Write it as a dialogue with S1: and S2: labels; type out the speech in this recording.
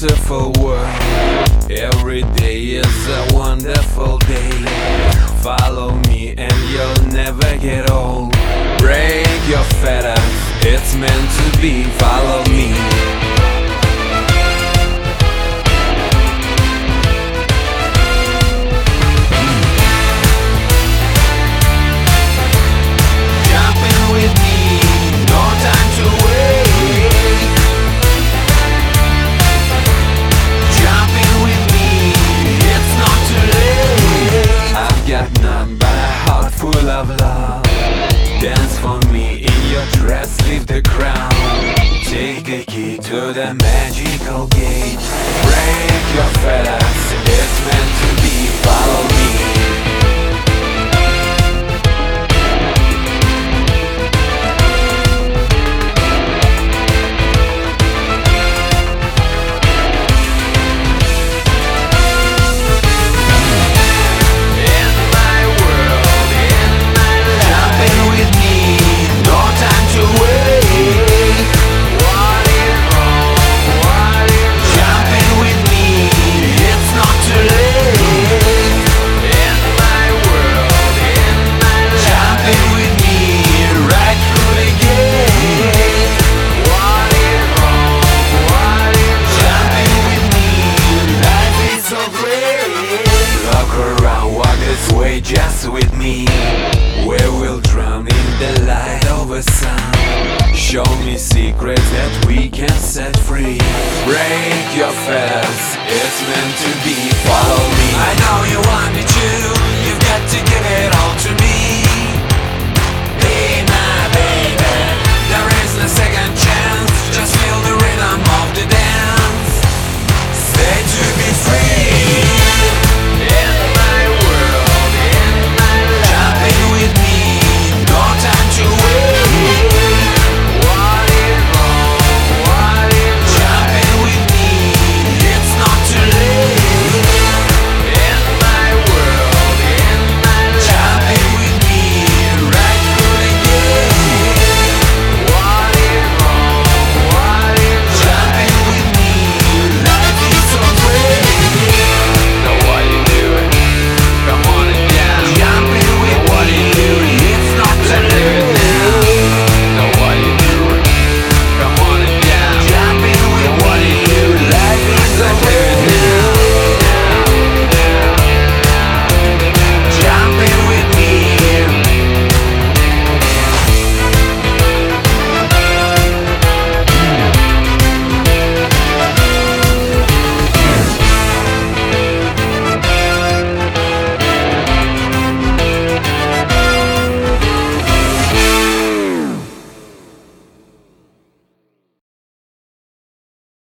S1: beautiful world. Every day is a wonderful day. Follow me and you'll never get old. Break your fetters, it's meant to be. Follow me. Full of love, dance for me in your dress, leave the crown. Take the key to the magical gate. Break your fetters, it's meant to be. Follow me. Way just with me, where we'll drown in the light of a sun. Show me secrets that we can set free. Break your fetters, it's meant to be. Follow me.
S2: I know you want me to. You've got to give it all to me.